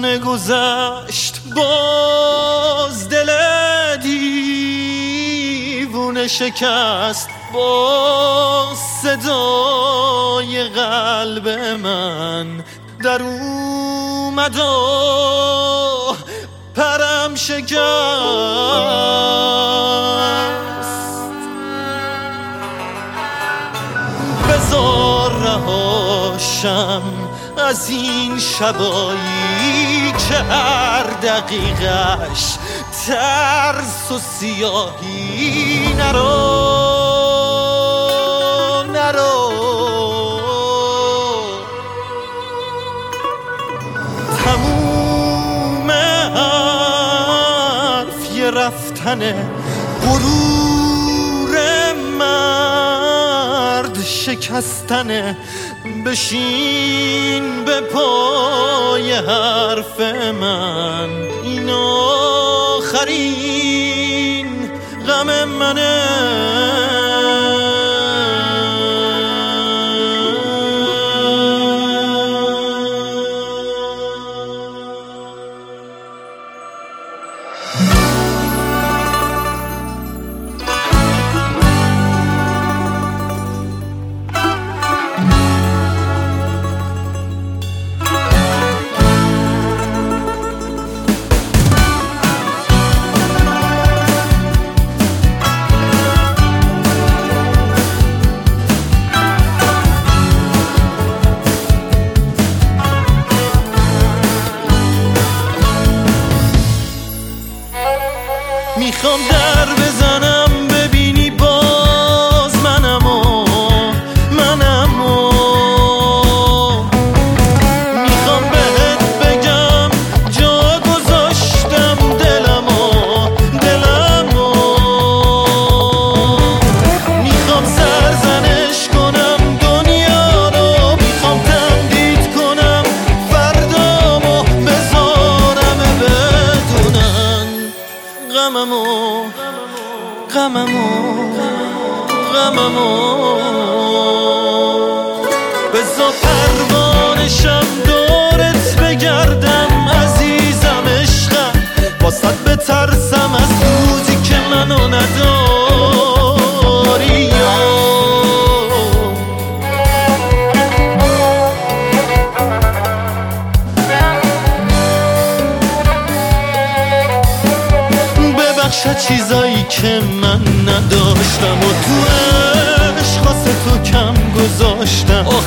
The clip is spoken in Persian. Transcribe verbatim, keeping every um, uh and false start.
همه گذشت باز دل دیوونه شکست با صدای قلب من در اومد و پرم شکست. بذار رهاشم از این شبایی که هر دقیقش ترس و سیاهی. نرو نرو تموم حرف یه رفتنه، غرور مرد شکستنه. بشین به پای حرف من، این آخرین غم منه. میخوام در بزنم ببینی باز منم و منم و میخوام بهت بگم جا گذاشتم دلم و دلم و میخوام سرزنش کنم دنیا رو، میخوام تمدید کنم فردامو، بذارم بدونن غممو غممو غممو. بذار پروانشم دورت بگردم عزیزم عشقم، واسه بترسم از روزی که منو نداری. ببخش چیزایی که من نداشتم و تو عشق واسه تو کم گذاشتم.